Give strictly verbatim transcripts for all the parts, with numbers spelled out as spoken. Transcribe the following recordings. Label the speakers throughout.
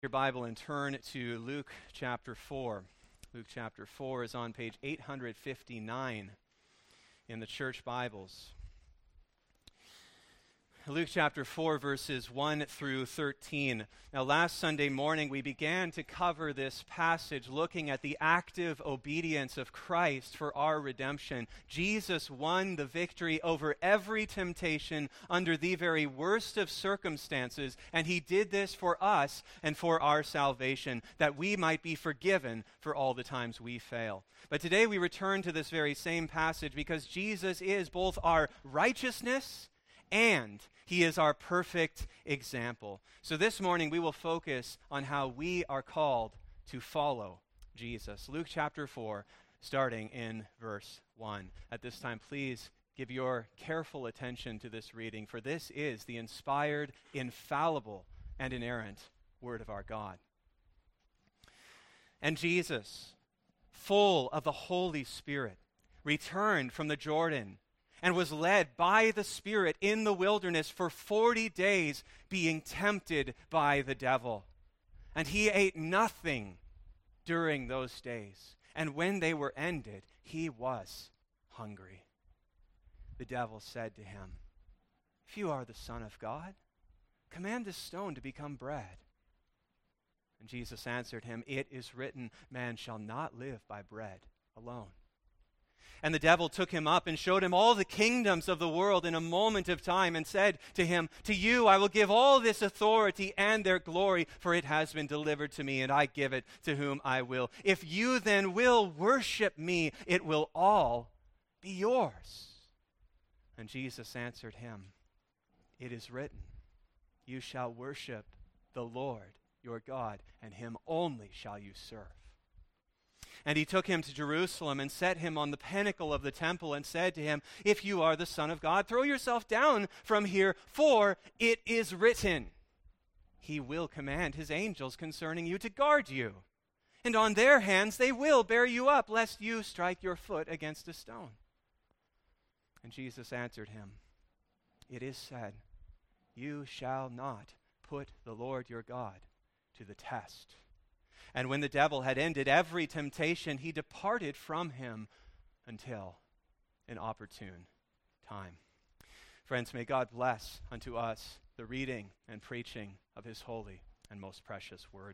Speaker 1: Your Bible and turn to Luke chapter four. Luke chapter four is on page eight hundred fifty-nine in the church Bibles. Luke chapter four, verses one through thirteen. Now, last Sunday morning, we began to cover this passage looking at the active obedience of Christ for our redemption. Jesus won the victory over every temptation under the very worst of circumstances, and he did this for us and for our salvation, that we might be forgiven for all the times we fail. But today we return to this very same passage because Jesus is both our righteousness and he is our perfect example. So this morning we will focus on how we are called to follow Jesus. Luke chapter four, starting in verse one. At this time, please give your careful attention to this reading, for this is the inspired, infallible, and inerrant Word of our God. And Jesus, full of the Holy Spirit, returned from the Jordan and was led by the Spirit in the wilderness for forty days, being tempted by the devil. And he ate nothing during those days. And when they were ended, he was hungry. The devil said to him, "If you are the Son of God, command this stone to become bread." And Jesus answered him, "It is written, man shall not live by bread alone." And the devil took him up and showed him all the kingdoms of the world in a moment of time and said to him, "To you I will give all this authority and their glory, for it has been delivered to me, and I give it to whom I will. If you then will worship me, it will all be yours." And Jesus answered him, "It is written, you shall worship the Lord your God, and him only shall you serve." And he took him to Jerusalem and set him on the pinnacle of the temple and said to him, "If you are the Son of God, throw yourself down from here, for it is written, he will command his angels concerning you to guard you. And on their hands they will bear you up, lest you strike your foot against a stone." And Jesus answered him, "It is said, you shall not put the Lord your God to the test." And when the devil had ended every temptation, he departed from him until an opportune time. Friends, may God bless unto us the reading and preaching of his holy and most precious word.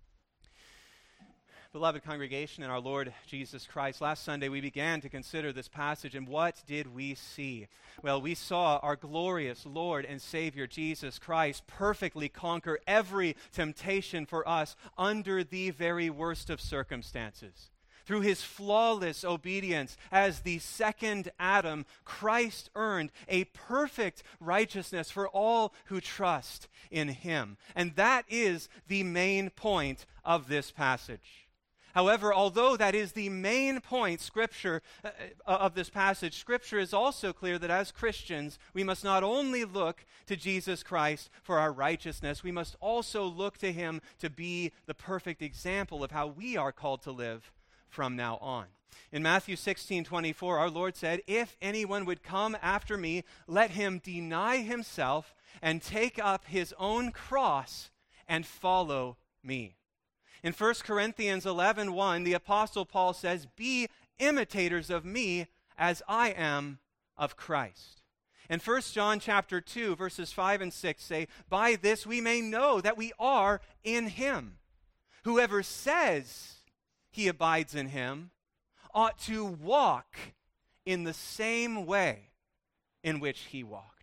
Speaker 1: Beloved congregation in our Lord Jesus Christ, last Sunday we began to consider this passage, and what did we see? Well, we saw our glorious Lord and Savior Jesus Christ perfectly conquer every temptation for us under the very worst of circumstances. Through his flawless obedience as the second Adam, Christ earned a perfect righteousness for all who trust in him. And that is the main point of this passage. However, although that is the main point, Scripture, uh, of this passage, Scripture is also clear that as Christians, we must not only look to Jesus Christ for our righteousness, we must also look to him to be the perfect example of how we are called to live from now on. In Matthew sixteen twenty-four, our Lord said, "If anyone would come after me, let him deny himself and take up his own cross and follow me." In First Corinthians eleven one, the Apostle Paul says, "Be imitators of me as I am of Christ." And First John chapter two, verses five and six say, "By this we may know that we are in him. Whoever says he abides in him ought to walk in the same way in which he walked."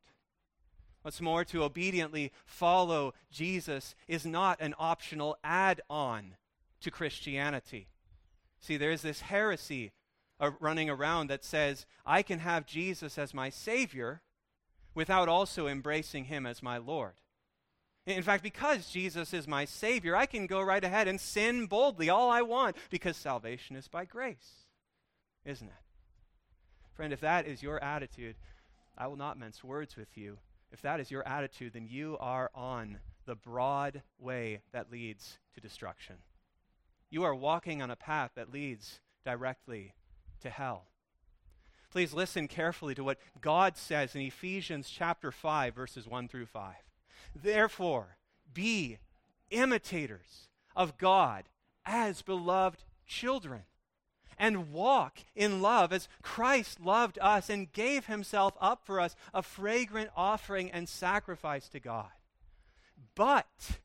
Speaker 1: What's more, to obediently follow Jesus is not an optional add-on to Christianity. See, there is this heresy uh, running around that says, I can have Jesus as my Savior without also embracing him as my Lord. In fact, because Jesus is my Savior, I can go right ahead and sin boldly all I want because salvation is by grace, isn't it? Friend, if that is your attitude, I will not mince words with you. If that is your attitude, then you are on the broad way that leads to destruction. You are walking on a path that leads directly to hell. Please listen carefully to what God says in Ephesians chapter five, verses one through five. "Therefore, be imitators of God as beloved children, and walk in love as Christ loved us and gave himself up for us, a fragrant offering and sacrifice to God. But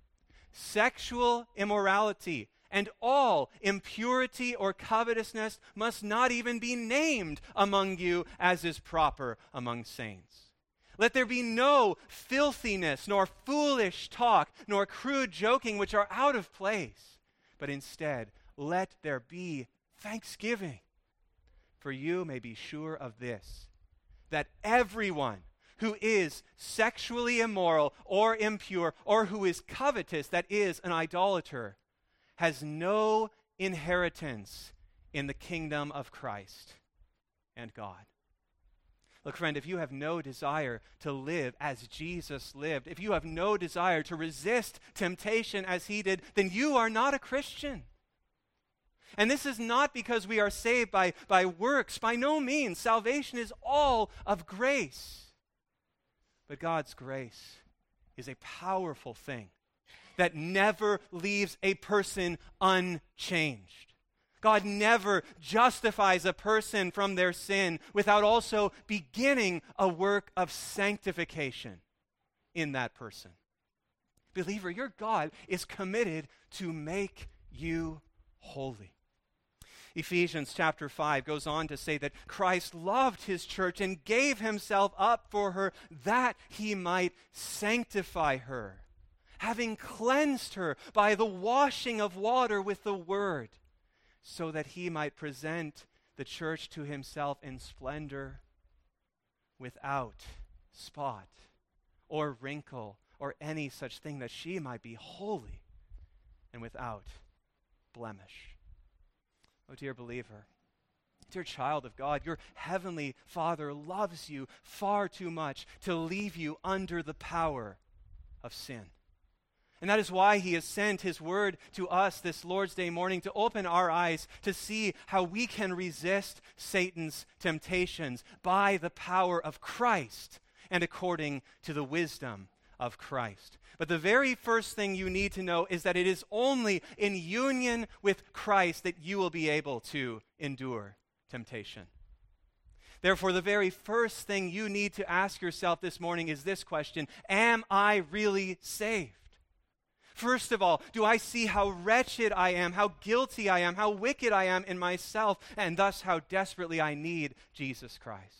Speaker 1: sexual immorality and all impurity or covetousness must not even be named among you, as is proper among saints. Let there be no filthiness, nor foolish talk, nor crude joking, which are out of place. But instead, let there be thanksgiving. For you may be sure of this, that everyone who is sexually immoral or impure, or who is covetous, that is, an idolater, has no inheritance in the kingdom of Christ and God. Look, friend, if you have no desire to live as Jesus lived, if you have no desire to resist temptation as he did, then you are not a Christian. And this is not because we are saved by, by works. By no means. Salvation is all of grace. But God's grace is a powerful thing that never leaves a person unchanged. God never justifies a person from their sin without also beginning a work of sanctification in that person. Believer, your God is committed to make you holy. Ephesians chapter five goes on to say that Christ loved his church and gave himself up for her that he might sanctify her, having cleansed her by the washing of water with the word, so that he might present the church to himself in splendor, without spot or wrinkle or any such thing, that she might be holy and without blemish. Oh, dear believer, dear child of God, your heavenly Father loves you far too much to leave you under the power of sin. And that is why he has sent his word to us this Lord's Day morning to open our eyes to see how we can resist Satan's temptations by the power of Christ and according to the wisdom of Christ. But the very first thing you need to know is that it is only in union with Christ that you will be able to endure temptation. Therefore, the very first thing you need to ask yourself this morning is this question: am I really saved? First of all, do I see how wretched I am, how guilty I am, how wicked I am in myself, and thus how desperately I need Jesus Christ?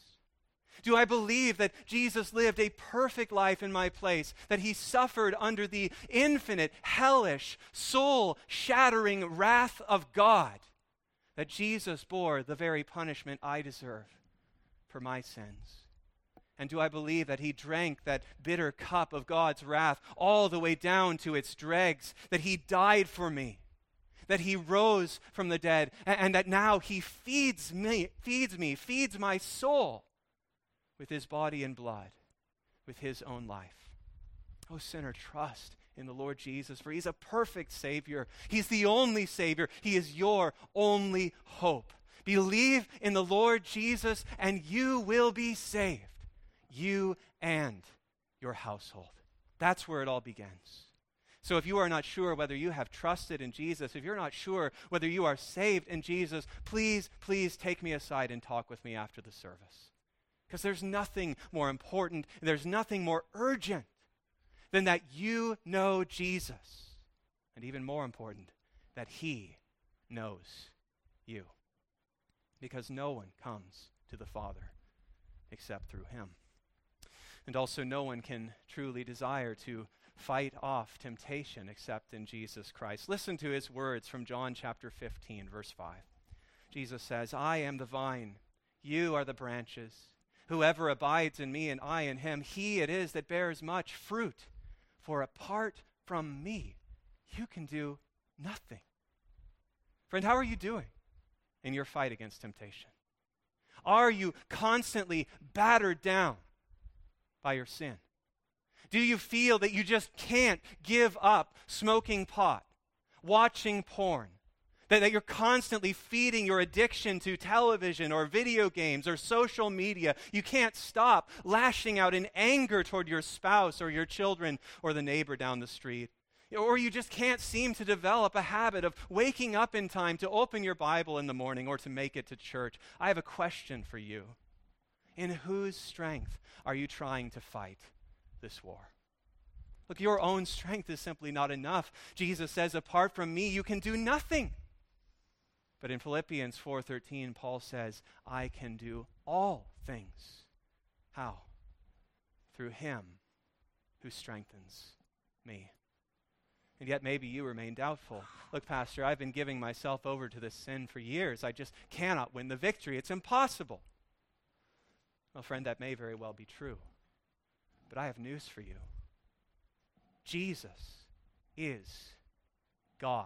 Speaker 1: Do I believe that Jesus lived a perfect life in my place, that he suffered under the infinite, hellish, soul-shattering wrath of God, that Jesus bore the very punishment I deserve for my sins? And do I believe that he drank that bitter cup of God's wrath all the way down to its dregs, that he died for me, that he rose from the dead, and, and that now he feeds me, feeds me, feeds my soul with his body and blood, with his own life? Oh, sinner, trust in the Lord Jesus, for he's a perfect Savior. He's the only Savior. He is your only hope. Believe in the Lord Jesus, and you will be saved, you and your household. That's where it all begins. So if you are not sure whether you have trusted in Jesus, if you're not sure whether you are saved in Jesus, please, please take me aside and talk with me after the service. Because there's nothing more important, and there's nothing more urgent than that you know Jesus. And even more important, that he knows you. Because no one comes to the Father except through him. And also no one can truly desire to fight off temptation except in Jesus Christ. Listen to his words from John chapter fifteen, verse five. Jesus says, I am the vine, you are the branches. Whoever abides in me and I in him, he it is that bears much fruit. For apart from me, you can do nothing. Friend, how are you doing in your fight against temptation? Are you constantly battered down by your sin? Do you feel that you just can't give up smoking pot, watching porn, that, that you're constantly feeding your addiction to television or video games or social media? You can't stop lashing out in anger toward your spouse or your children or the neighbor down the street. or you just can't seem to develop a habit of waking up in time to open your Bible in the morning or to make it to church, I have a question for you. In whose strength are you trying to fight this war? Look, your own strength is simply not enough. Jesus says, apart from me, you can do nothing. But in Philippians four thirteen, Paul says, I can do all things. How? Through him who strengthens me. And yet maybe you remain doubtful. Look, Pastor, I've been giving myself over to this sin for years. I just cannot win the victory. It's impossible. Well, friend, that may very well be true. But I have news for you. Jesus is God.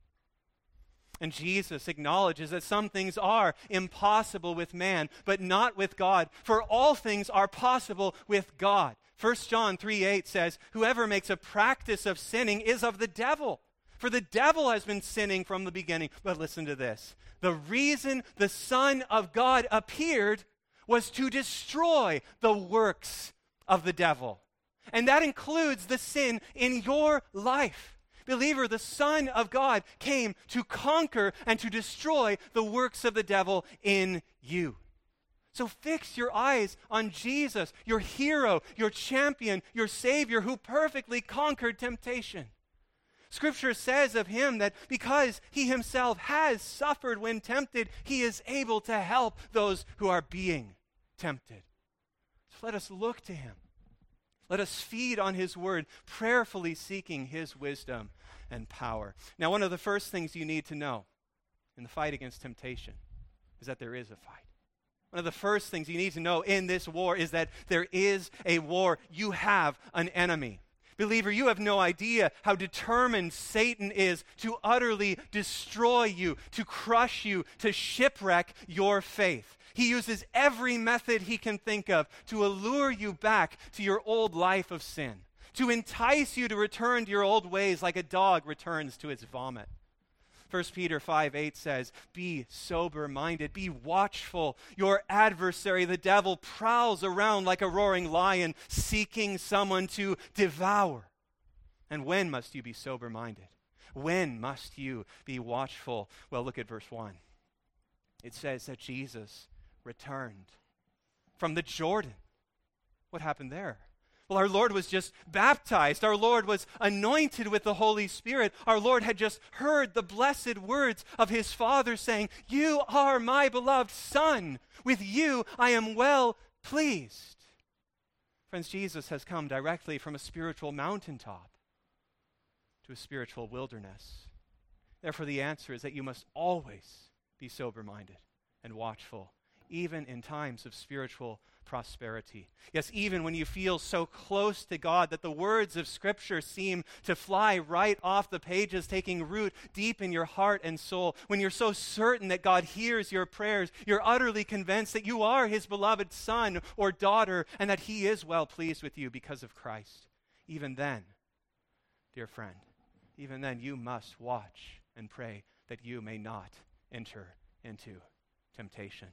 Speaker 1: And Jesus acknowledges that some things are impossible with man, but not with God. For all things are possible with God. First John three eight says, whoever makes a practice of sinning is of the devil. For the devil has been sinning from the beginning. But listen to this. The reason the Son of God appeared was to destroy the works of the devil. And that includes the sin in your life. Believer, the Son of God came to conquer and to destroy the works of the devil in you. So fix your eyes on Jesus, your hero, your champion, your Savior, who perfectly conquered temptation. Scripture says of him that because he himself has suffered when tempted, he is able to help those who are being tempted. So let us look to him. Let us feed on his word, prayerfully seeking his wisdom and power. Now, one of the first things you need to know in the fight against temptation is that there is a fight. One of the first things you need to know in this war is that there is a war. You have an enemy. Believer, you have no idea how determined Satan is to utterly destroy you, to crush you, to shipwreck your faith. He uses every method he can think of to allure you back to your old life of sin, to entice you to return to your old ways like a dog returns to its vomit. First Peter five eight says, be sober-minded, be watchful. Your adversary, the devil, prowls around like a roaring lion, seeking someone to devour. And when must you be sober-minded? When must you be watchful? Well, look at verse one. It says that Jesus returned from the Jordan. What happened there? Well, our Lord was just baptized. Our Lord was anointed with the Holy Spirit. Our Lord had just heard the blessed words of his Father saying, you are my beloved Son. With you I am well pleased. Friends, Jesus has come directly from a spiritual mountaintop to a spiritual wilderness. Therefore, the answer is that you must always be sober-minded and watchful, even in times of spiritual prosperity. Yes, even when you feel so close to God that the words of Scripture seem to fly right off the pages, taking root deep in your heart and soul. When you're so certain that God hears your prayers, you're utterly convinced that you are his beloved son or daughter and that he is well pleased with you because of Christ. Even then, dear friend, even then you must watch and pray that you may not enter into temptation.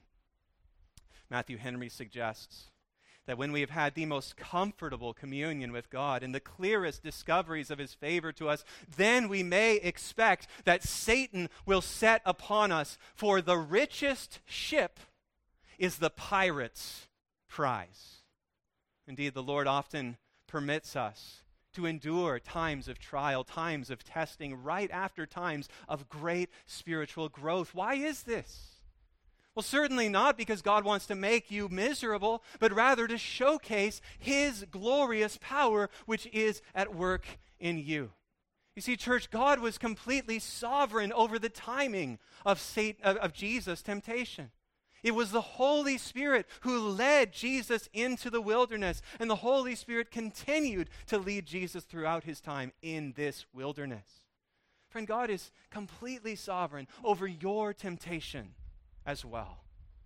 Speaker 1: Matthew Henry suggests that when we have had the most comfortable communion with God and the clearest discoveries of his favor to us, then we may expect that Satan will set upon us, for the richest ship is the pirate's prize. Indeed, the Lord often permits us to endure times of trial, times of testing, right after times of great spiritual growth. Why is this? Well, certainly not because God wants to make you miserable, but rather to showcase his glorious power which is at work in you. You see, church, God was completely sovereign over the timing of Satan, of, of Jesus' temptation. It was the Holy Spirit who led Jesus into the wilderness, and the Holy Spirit continued to lead Jesus throughout his time in this wilderness. Friend, God is completely sovereign over your temptation as well.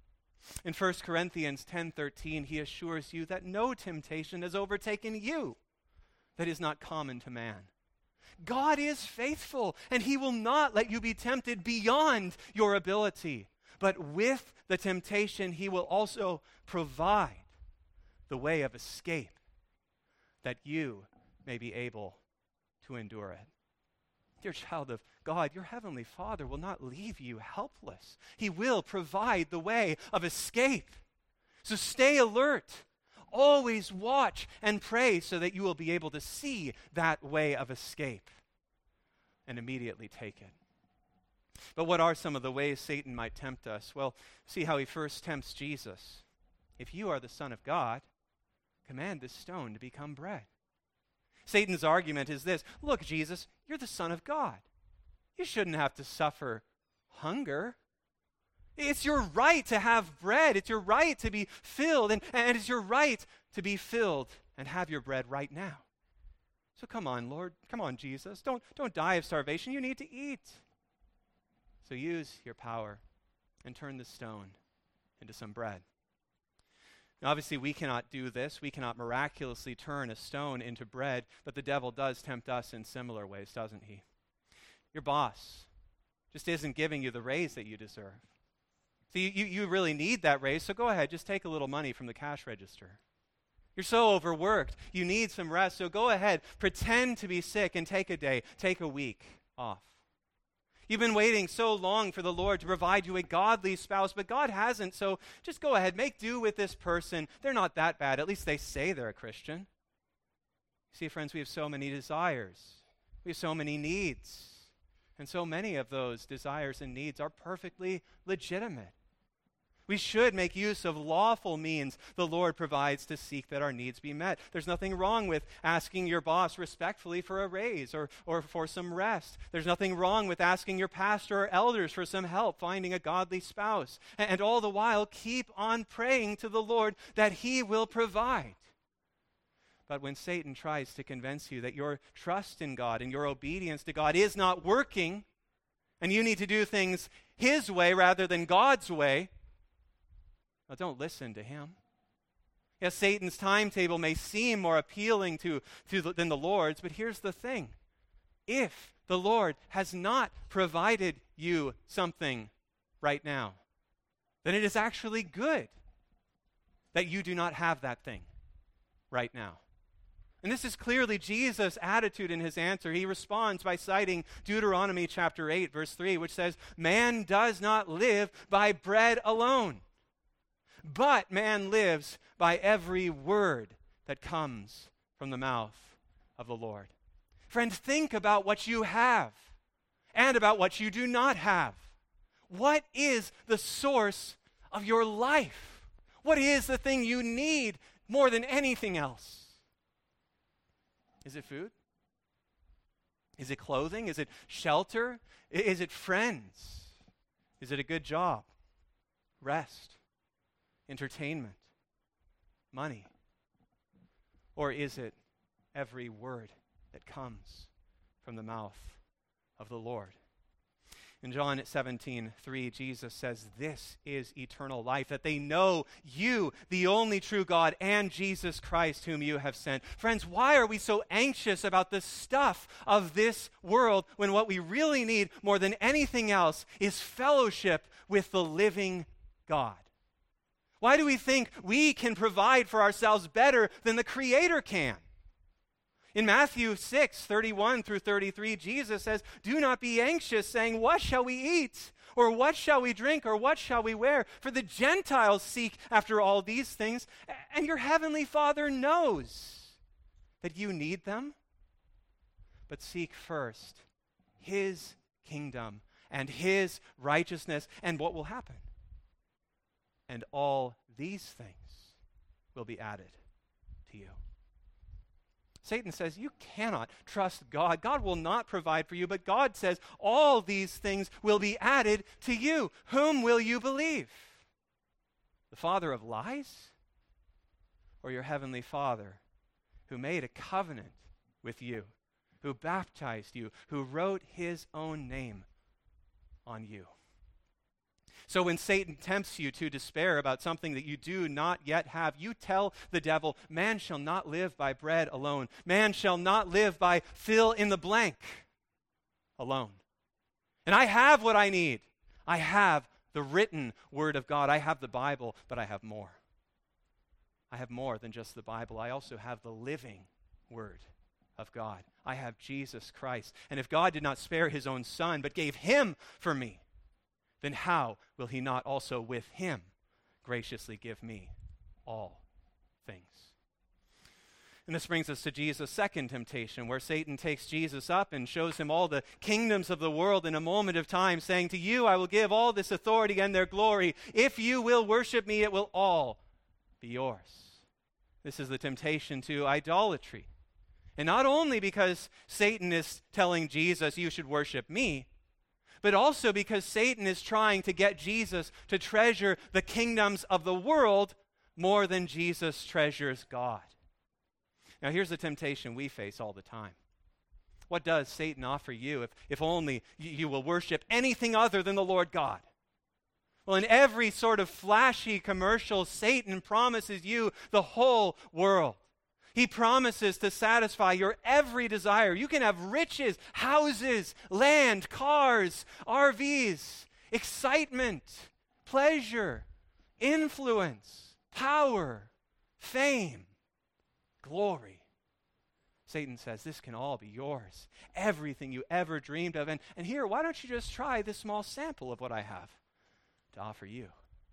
Speaker 1: In First Corinthians ten thirteen, he assures you that no temptation has overtaken you that is not common to man. God is faithful, and he will not let you be tempted beyond your ability. But with the temptation, he will also provide the way of escape that you may be able to endure it. dear child of God, your heavenly Father will not leave you helpless. He will provide the way of escape. So stay alert. Always watch and pray so that you will be able to see that way of escape and immediately take it. But what are some of the ways Satan might tempt us? Well, see how he first tempts Jesus. If you are the Son of God, command this stone to become bread. Satan's argument is this: look, Jesus, you're the Son of God. You shouldn't have to suffer hunger. It's your right to have bread. It's your right to be filled, and, and it's your right to be filled and have your bread right now. So come on, Lord. Come on, Jesus. Don't, don't die of starvation. You need to eat. So use your power and turn the stone into some bread. Now, obviously, we cannot do this. We cannot miraculously turn a stone into bread, but the devil does tempt us in similar ways, doesn't he? Your boss just isn't giving you the raise that you deserve. So you, you, you really need that raise, so go ahead, just take a little money from the cash register. You're so overworked, you need some rest, so go ahead, pretend to be sick and take a day, take a week off. You've been waiting so long for the Lord to provide you a godly spouse, but God hasn't, so just go ahead, make do with this person. They're not that bad, at least they say they're a Christian. See, friends, we have so many desires. We have so many needs. And so many of those desires and needs are perfectly legitimate. We should make use of lawful means the Lord provides to seek that our needs be met. There's nothing wrong with asking your boss respectfully for a raise or, or for some rest. There's nothing wrong with asking your pastor or elders for some help finding a godly spouse. And, and all the while, keep on praying to the Lord that He will provide. But when Satan tries to convince you that your trust in God and your obedience to God is not working, and you need to do things His way rather than God's way, well, don't listen to him. Yes, Satan's timetable may seem more appealing to, to the, than the Lord's, but here's the thing. If the Lord has not provided you something right now, then it is actually good that you do not have that thing right now. And this is clearly Jesus' attitude in his answer. He responds by citing Deuteronomy chapter eight, verse three, which says, "Man does not live by bread alone, but man lives by every word that comes from the mouth of the Lord." Friend, think about what you have and about what you do not have. What is the source of your life? What is the thing you need more than anything else? Is it food? Is it clothing? Is it shelter? Is it friends? Is it a good job? Rest? Entertainment? Money? Or is it every word that comes from the mouth of the Lord? In John seventeen three, Jesus says, "This is eternal life, that they know you, the only true God, and Jesus Christ, whom you have sent." Friends, why are we so anxious about the stuff of this world when what we really need more than anything else is fellowship with the living God? Why do we think we can provide for ourselves better than the Creator can? In Matthew six, thirty-one through thirty-three, Jesus says, "Do not be anxious, saying, 'What shall we eat? Or what shall we drink? Or what shall we wear?' For the Gentiles seek after all these things, and your heavenly Father knows that you need them. But seek first His kingdom and His righteousness, and what will happen? And all these things will be added to you." Satan says you cannot trust God. God will not provide for you, but God says all these things will be added to you. Whom will you believe? The father of lies? Or your heavenly Father who made a covenant with you, who baptized you, who wrote His own name on you? So when Satan tempts you to despair about something that you do not yet have, you tell the devil, "Man shall not live by bread alone. Man shall not live by fill in the blank alone. And I have what I need. I have the written word of God. I have the Bible, but I have more. I have more than just the Bible. I also have the living word of God. I have Jesus Christ. And if God did not spare his own Son, but gave him for me, then how will he not also with him graciously give me all things? And this brings us to Jesus' second temptation, where Satan takes Jesus up and shows him all the kingdoms of the world in a moment of time, saying, to you I will give all this authority and their glory. If you will worship me, it will all be yours. This is the temptation to idolatry. And not only because Satan is telling Jesus, you should worship me, but also because Satan is trying to get Jesus to treasure the kingdoms of the world more than Jesus treasures God. Now, here's the temptation we face all the time. What does Satan offer you if, if only you, you will worship anything other than the Lord God? Well, in every sort of flashy commercial, Satan promises you the whole world. He promises to satisfy your every desire. You can have riches, houses, land, cars, R Vs, excitement, pleasure, influence, power, fame, glory. Satan says this can all be yours. Everything you ever dreamed of. And, and here, why don't you just try this small sample of what I have to offer you?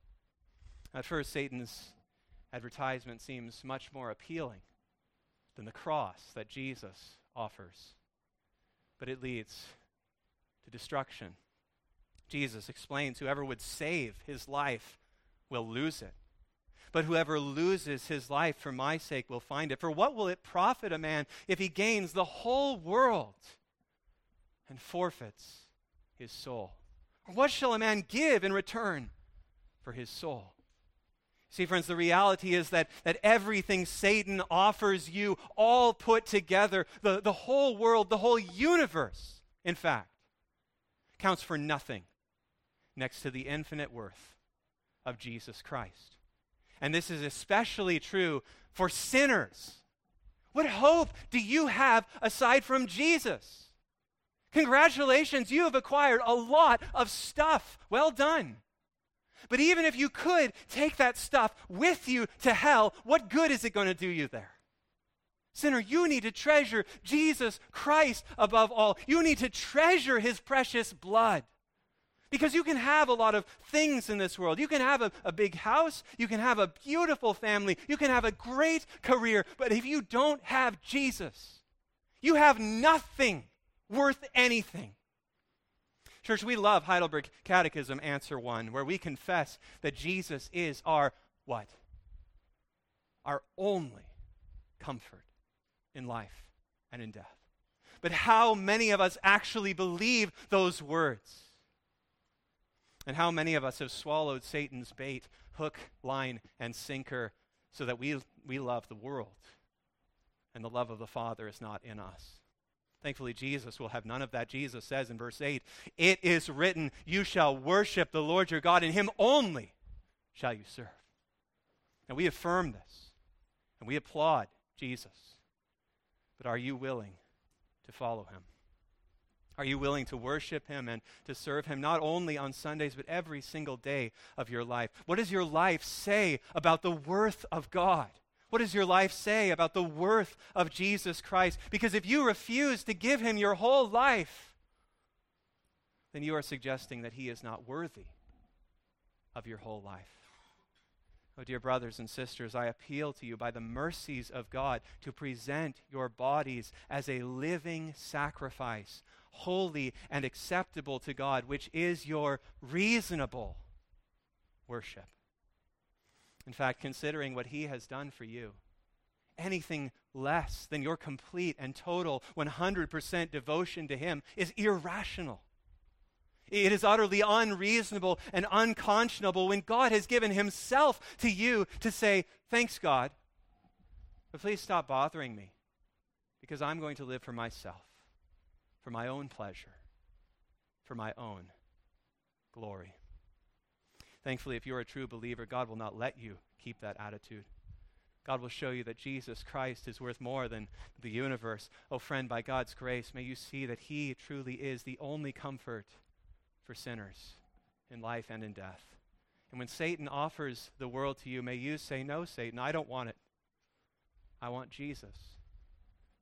Speaker 1: At first, Satan's advertisement seems much more appealing than the cross that Jesus offers. But it leads to destruction. Jesus explains whoever would save his life will lose it. But whoever loses his life for my sake will find it. For what will it profit a man if he gains the whole world and forfeits his soul? Or what shall a man give in return for his soul? See, friends, the reality is that, that everything Satan offers you, all put together, the, the whole world, the whole universe, in fact, counts for nothing next to the infinite worth of Jesus Christ. And this is especially true for sinners. What hope do you have aside from Jesus? Congratulations, you have acquired a lot of stuff. Well done. But even if you could take that stuff with you to hell, what good is it going to do you there? Sinner, you need to treasure Jesus Christ above all. You need to treasure his precious blood. Because you can have a lot of things in this world. You can have a, a big house. You can have a beautiful family. You can have a great career. But if you don't have Jesus, you have nothing worth anything. Church, we love Heidelberg Catechism Answer one, where we confess that Jesus is our what? Our only comfort in life and in death. But how many of us actually believe those words? And how many of us have swallowed Satan's bait, hook, line, and sinker, so that we, we love the world, and the love of the Father is not in us? Thankfully, Jesus will have none of that. Jesus says in verse eight, it is written, you shall worship the Lord your God, and him only shall you serve. And we affirm this, and we applaud Jesus. But are you willing to follow him? Are you willing to worship him and to serve him not only on Sundays, but every single day of your life? What does your life say about the worth of God? What does your life say about the worth of Jesus Christ? Because if you refuse to give him your whole life, then you are suggesting that he is not worthy of your whole life. Oh, dear brothers and sisters, I appeal to you by the mercies of God to present your bodies as a living sacrifice, holy and acceptable to God, which is your reasonable worship. In fact, considering what he has done for you, anything less than your complete and total one hundred percent devotion to him is irrational. It is utterly unreasonable and unconscionable when God has given himself to you to say, thanks, God, but please stop bothering me, because I'm going to live for myself, for my own pleasure, for my own glory. Thankfully, if you're a true believer, God will not let you keep that attitude. God will show you that Jesus Christ is worth more than the universe. Oh, friend, by God's grace, may you see that he truly is the only comfort for sinners in life and in death. And when Satan offers the world to you, may you say, no, Satan, I don't want it. I want Jesus.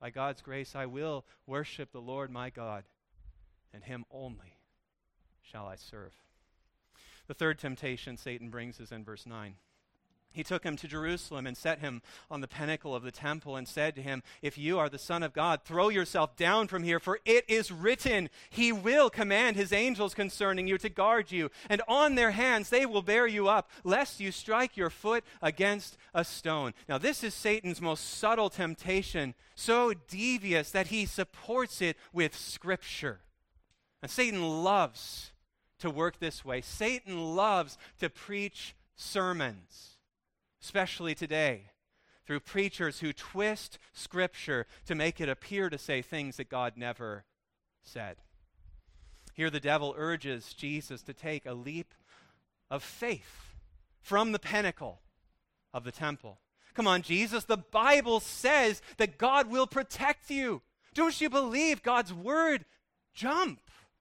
Speaker 1: By God's grace, I will worship the Lord my God, and him only shall I serve. The third temptation Satan brings is in verse nine. He took him to Jerusalem and set him on the pinnacle of the temple and said to him, if you are the Son of God, throw yourself down from here, for it is written, he will command his angels concerning you to guard you, and on their hands they will bear you up, lest you strike your foot against a stone. Now this is Satan's most subtle temptation, so devious that he supports it with Scripture. And Satan loves to work this way. Satan loves to preach sermons, especially today, through preachers who twist Scripture to make it appear to say things that God never said. Here the devil urges Jesus to take a leap of faith from the pinnacle of the temple. Come on, Jesus, the Bible says that God will protect you. Don't you believe God's word? Jump.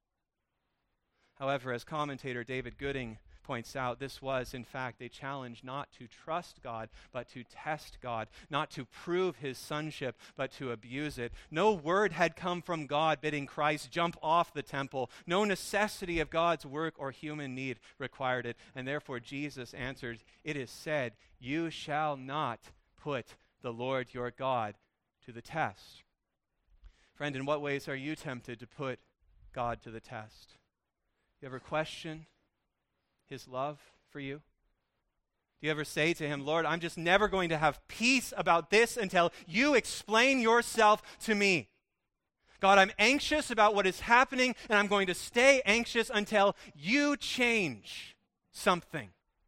Speaker 1: However, as commentator David Gooding points out, this was, in fact, a challenge not to trust God, but to test God, not to prove his sonship, but to abuse it. No word had come from God bidding Christ jump off the temple. No necessity of God's work or human need required it. And therefore Jesus answered, it is said, you shall not put the Lord your God to the test. Friend, in what ways are you tempted to put God to the test? You ever question his love for you? Do you ever say to him, Lord, I'm just never going to have peace about this until you explain yourself to me? God, I'm anxious about what is happening, and I'm going to stay anxious until you change something.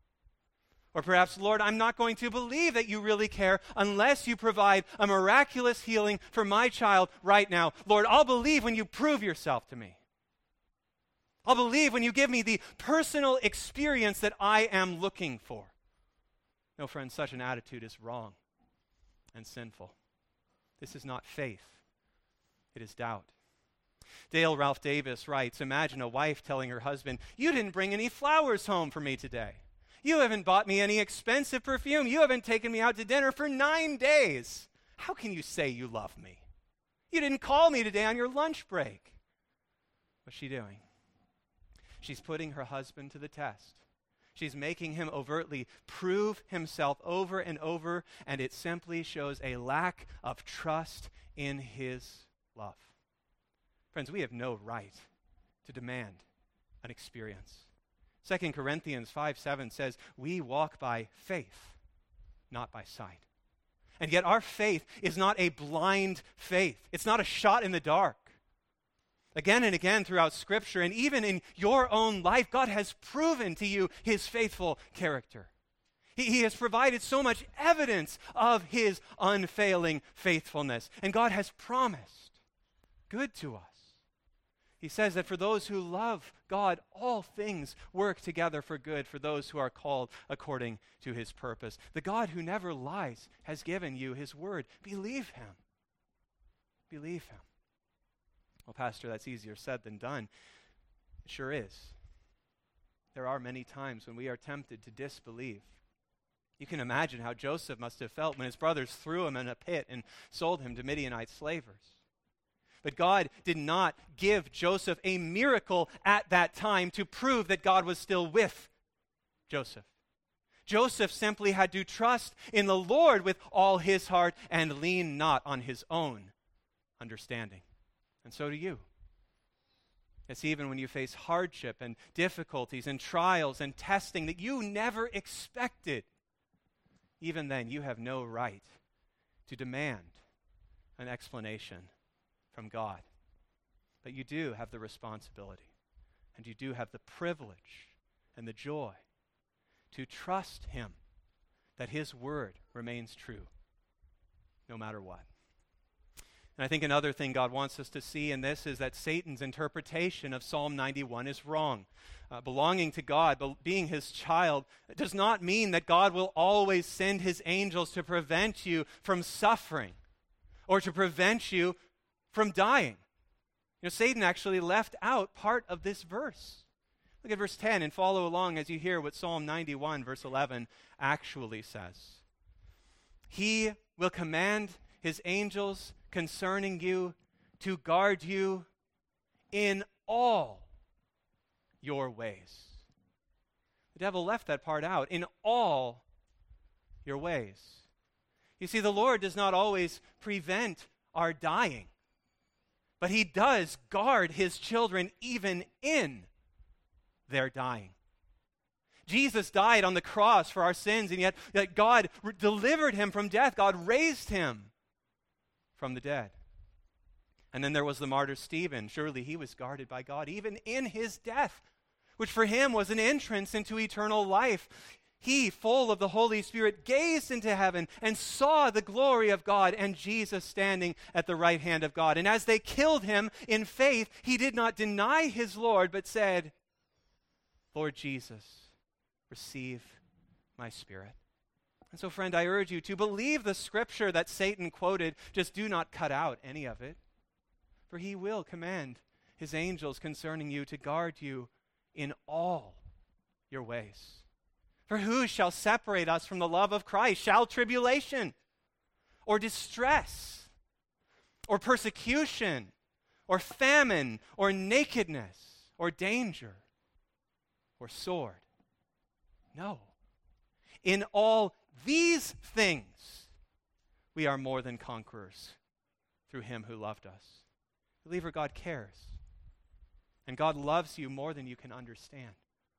Speaker 1: Or perhaps, Lord, I'm not going to believe that you really care unless you provide a miraculous healing for my child right now. Lord, I'll believe when you prove yourself to me. I'll believe when you give me the personal experience that I am looking for. No, friends, such an attitude is wrong and sinful. This is not faith. It is doubt. Dale Ralph Davis writes, imagine a wife telling her husband, you didn't bring any flowers home for me today. You haven't bought me any expensive perfume. You haven't taken me out to dinner for nine days. How can you say you love me? You didn't call me today on your lunch break. What's she doing? She's putting her husband to the test. She's making him overtly prove himself over and over, and it simply shows a lack of trust in his love. Friends, we have no right to demand an experience. Second Corinthians five seven says, we walk by faith, not by sight. And yet our faith is not a blind faith. It's not a shot in the dark. Again and again throughout Scripture, and even in your own life, God has proven to you his faithful character. He, he has provided so much evidence of his unfailing faithfulness. And God has promised good to us. He says that for those who love God, all things work together for good for those who are called according to his purpose. The God who never lies has given you his word. Believe him. Believe him. Well, Pastor, that's easier said than done. It sure is. There are many times when we are tempted to disbelieve. You can imagine how Joseph must have felt when his brothers threw him in a pit and sold him to Midianite slavers. But God did not give Joseph a miracle at that time to prove that God was still with Joseph. Joseph simply had to trust in the Lord with all his heart and lean not on his own understanding. And so do you. It's even when you face hardship and difficulties and trials and testing that you never expected. Even then, you have no right to demand an explanation from God. But you do have the responsibility, and you do have the privilege and the joy to trust him that his word remains true no matter what. And I think another thing God wants us to see in this is that Satan's interpretation of Psalm ninety-one is wrong. Uh, belonging to God, be- being his child, does not mean that God will always send his angels to prevent you from suffering or to prevent you from dying. You know, Satan actually left out part of this verse. Look at verse ten and follow along as you hear what Psalm ninety-one, verse eleven, actually says. He will command his angels concerning you to guard you in all your ways. The devil left that part out. In all your ways. You see, the Lord does not always prevent our dying, but he does guard his children even in their dying. Jesus died on the cross for our sins, and yet that God re- delivered him from death. God raised him from the dead. And then there was the martyr Stephen. Surely he was guarded by God even in his death, which for him was an entrance into eternal life. He, full of the Holy Spirit, gazed into heaven and saw the glory of God and Jesus standing at the right hand of God. And as they killed him in faith, he did not deny his Lord, but said, Lord Jesus, receive my spirit. And so, friend, I urge you to believe the scripture that Satan quoted. Just do not cut out any of it. For he will command his angels concerning you to guard you in all your ways. For who shall separate us from the love of Christ? Shall tribulation, or distress, or persecution, or famine, or nakedness, or danger, or sword? No. In all these things, we are more than conquerors through him who loved us. Believer, God cares. And God loves you more than you can understand.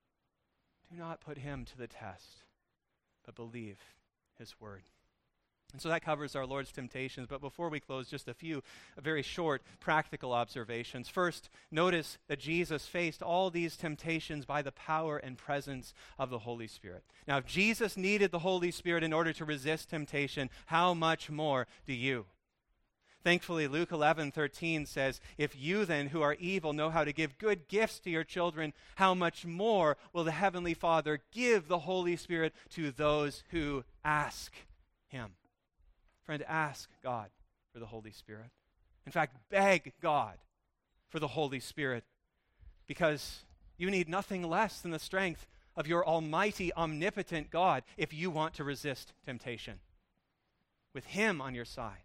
Speaker 1: Do not put him to the test, but believe his word. And so that covers our Lord's temptations. But before we close, just a few very short practical observations. First, notice that Jesus faced all these temptations by the power and presence of the Holy Spirit. Now, if Jesus needed the Holy Spirit in order to resist temptation, how much more do you? Thankfully, Luke eleven thirteen says, if you then who are evil know how to give good gifts to your children, how much more will the Heavenly Father give the Holy Spirit to those who ask him? Friend, ask God for the Holy Spirit. In fact, beg God for the Holy Spirit, because you need nothing less than the strength of your almighty, omnipotent God if you want to resist temptation. With him on your side,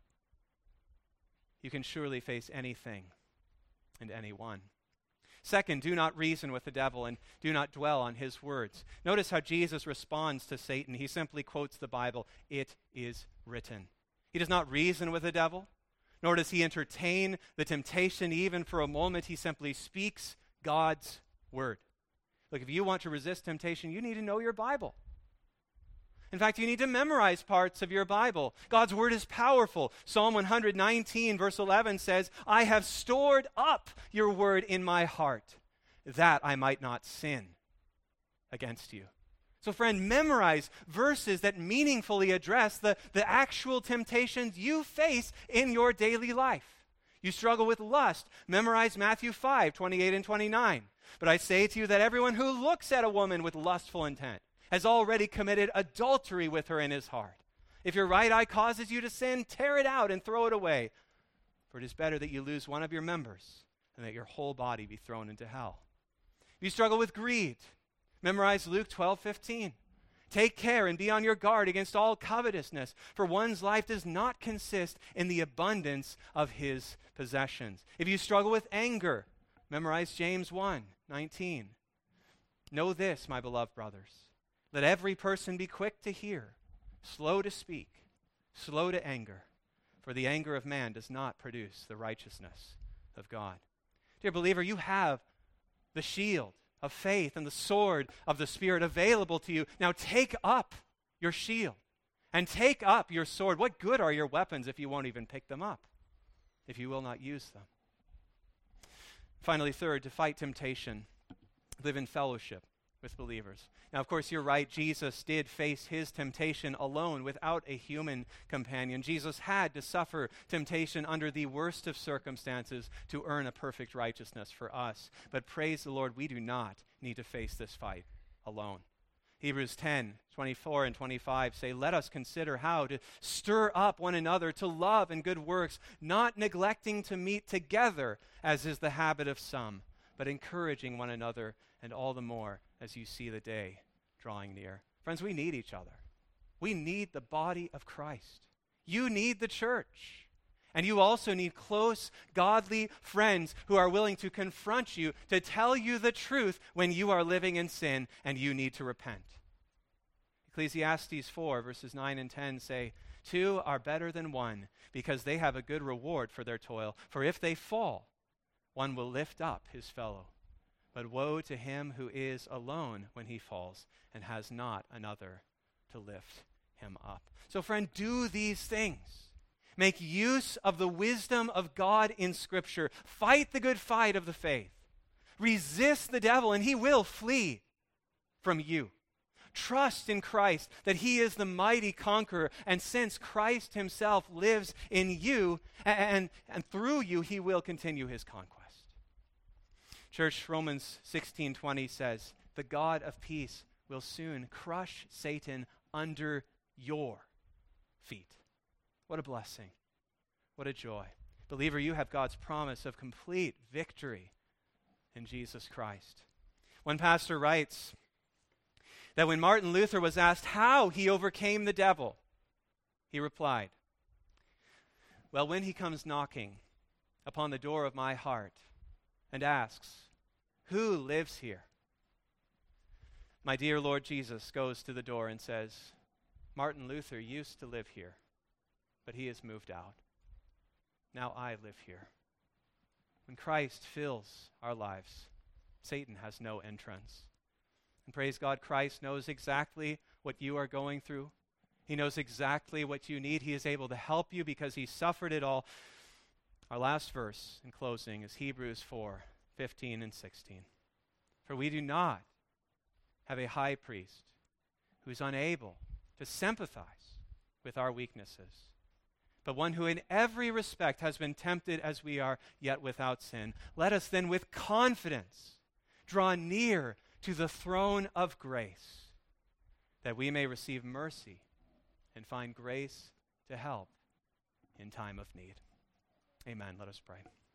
Speaker 1: you can surely face anything and anyone. Second, do not reason with the devil and do not dwell on his words. Notice how Jesus responds to Satan. He simply quotes the Bible, "It is written." He does not reason with the devil, nor does he entertain the temptation even for a moment. He simply speaks God's word. Look, if you want to resist temptation, you need to know your Bible. In fact, you need to memorize parts of your Bible. God's word is powerful. Psalm one nineteen, verse eleven says, I have stored up your word in my heart, that I might not sin against you. So friend, memorize verses that meaningfully address the, the actual temptations you face in your daily life. You struggle with lust, memorize Matthew five, twenty-eight and twenty-nine. But I say to you that everyone who looks at a woman with lustful intent has already committed adultery with her in his heart. If your right eye causes you to sin, tear it out and throw it away. For it is better that you lose one of your members than that your whole body be thrown into hell. If you struggle with greed, memorize Luke twelve fifteen. Take care and be on your guard against all covetousness, for one's life does not consist in the abundance of his possessions. If you struggle with anger, memorize James one nineteen. Know this, my beloved brothers. Let every person be quick to hear, slow to speak, slow to anger, for the anger of man does not produce the righteousness of God. Dear believer, you have the shield of faith and the sword of the Spirit available to you. Now take up your shield and take up your sword. What good are your weapons if you won't even pick them up, if you will not use them? Finally, third, to fight temptation, live in fellowship with believers. Now, of course, you're right. Jesus did face his temptation alone without a human companion. Jesus had to suffer temptation under the worst of circumstances to earn a perfect righteousness for us. But praise the Lord, we do not need to face this fight alone. Hebrews ten, twenty-four and twenty-five say, let us consider how to stir up one another to love and good works, not neglecting to meet together, as is the habit of some, but encouraging one another, and all the more as you see the day drawing near. Friends, we need each other. We need the body of Christ. You need the church. And you also need close, godly friends who are willing to confront you, to tell you the truth when you are living in sin and you need to repent. Ecclesiastes four, verses nine and ten say, two are better than one, because they have a good reward for their toil. For if they fall, one will lift up his fellow. But woe to him who is alone when he falls and has not another to lift him up. So friend, do these things. Make use of the wisdom of God in Scripture. Fight the good fight of the faith. Resist the devil, and he will flee from you. Trust in Christ that he is the mighty conqueror, and since Christ himself lives in you, and, and through you, he will continue his conquest. Church, Romans sixteen twenty says, the God of peace will soon crush Satan under your feet. What a blessing. What a joy. Believer, you have God's promise of complete victory in Jesus Christ. One pastor writes that when Martin Luther was asked how he overcame the devil, he replied, well, when he comes knocking upon the door of my heart and asks, who lives here? My dear Lord Jesus goes to the door and says, Martin Luther used to live here, but he has moved out. Now I live here. When Christ fills our lives, Satan has no entrance. And praise God, Christ knows exactly what you are going through. He knows exactly what you need. He is able to help you because he suffered it all. Our last verse in closing is Hebrews four, fifteen and sixteen. For we do not have a high priest who is unable to sympathize with our weaknesses, but one who in every respect has been tempted as we are, yet without sin. Let us then with confidence draw near to the throne of grace, that we may receive mercy and find grace to help in time of need. Amen. Let us pray.